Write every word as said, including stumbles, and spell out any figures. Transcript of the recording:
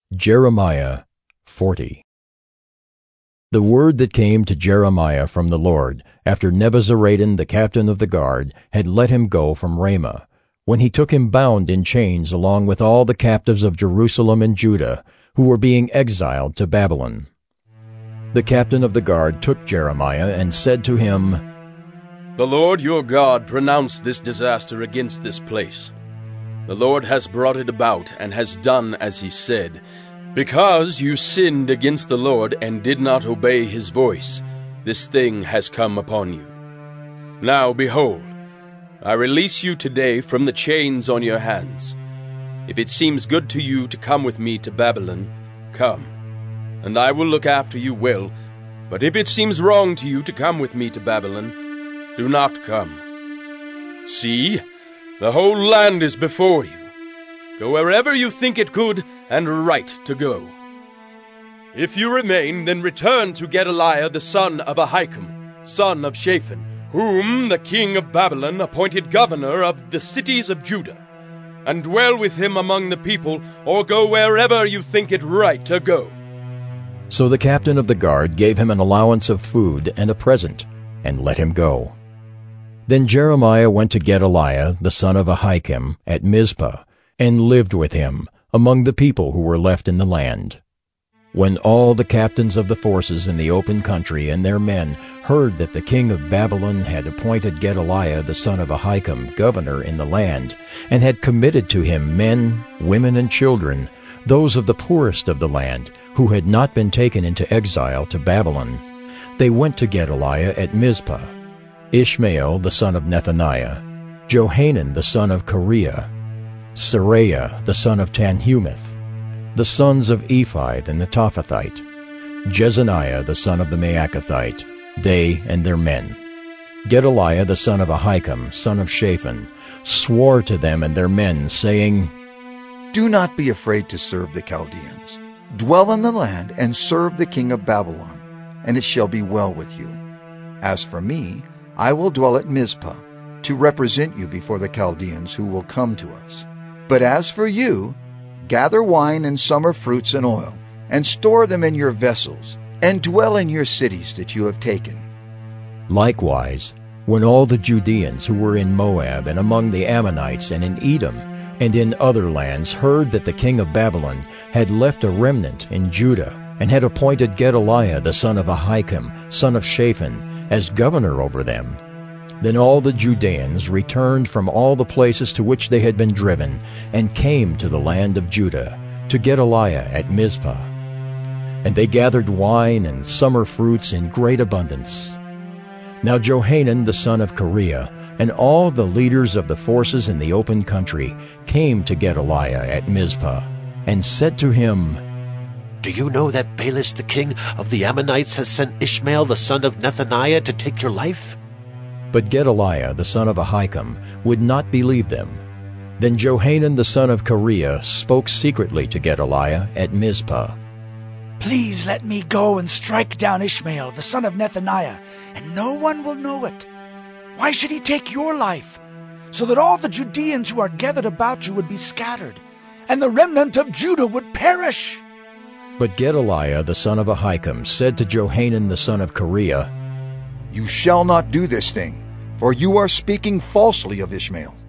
Jeremiah forty. The word that came to Jeremiah from the Lord, after Nebuzaradan the captain of the guard had let him go from Ramah, when he took him bound in chains along with all the captives of Jerusalem and Judah, who were being exiled to Babylon. The captain of the guard took Jeremiah and said to him, The Lord your God pronounced this disaster against this place. The Lord has brought it about and has done as he said, because you sinned against the Lord and did not obey his voice. This thing has come upon you. Now behold, I release you today from the chains on your hands. If it seems good to you to come with me to Babylon, come, and I will look after you well. But if it seems wrong to you to come with me to Babylon, do not come. See, the whole land is before you. Go wherever you think it good and right to go. If you remain, then return to Gedaliah the son of Ahikam, son of Shaphan, whom the king of Babylon appointed governor of the cities of Judah, and dwell with him among the people, or go wherever you think it right to go. So the captain of the guard gave him an allowance of food and a present, and let him go. Then Jeremiah went to Gedaliah the son of Ahikam at Mizpah, and lived with him among the people who were left in the land. When all the captains of the forces in the open country and their men heard that the king of Babylon had appointed Gedaliah the son of Ahikam governor in the land, and had committed to him men, women, and children, those of the poorest of the land, who had not been taken into exile to Babylon, they went to Gedaliah at Mizpah, Ishmael the son of Nethaniah, Johanan the son of Kareah, Seraiah the son of Tanhumeth, the sons of Ephai and the Tophathite, Jezaniah the son of the Maacathite, they and their men. Gedaliah the son of Ahikam, son of Shaphan, swore to them and their men, saying, Do not be afraid to serve the Chaldeans. Dwell in the land and serve the king of Babylon, and it shall be well with you. As for me, I will dwell at Mizpah, to represent you before the Chaldeans who will come to us. But as for you, gather wine and summer fruits and oil, and store them in your vessels, and dwell in your cities that you have taken. Likewise, when all the Judeans who were in Moab and among the Ammonites and in Edom and in other lands heard that the king of Babylon had left a remnant in Judah and had appointed Gedaliah the son of Ahikam, son of Shaphan, as governor over them, then all the Judeans returned from all the places to which they had been driven, and came to the land of Judah, to Gedaliah at Mizpah. And they gathered wine and summer fruits in great abundance. Now Johanan the son of Kareah, and all the leaders of the forces in the open country, came to Gedaliah at Mizpah, and said to him, Do you know that Baalis the king of the Ammonites has sent Ishmael the son of Nethaniah to take your life? But Gedaliah the son of Ahikam would not believe them. Then Johanan the son of Kareah spoke secretly to Gedaliah at Mizpah. Please let me go and strike down Ishmael the son of Nethaniah, and no one will know it. Why should he take your life? So that all the Judeans who are gathered about you would be scattered, and the remnant of Judah would perish. But Gedaliah the son of Ahikam said to Johanan the son of Kareah, You shall not do this thing, for you are speaking falsely of Ishmael.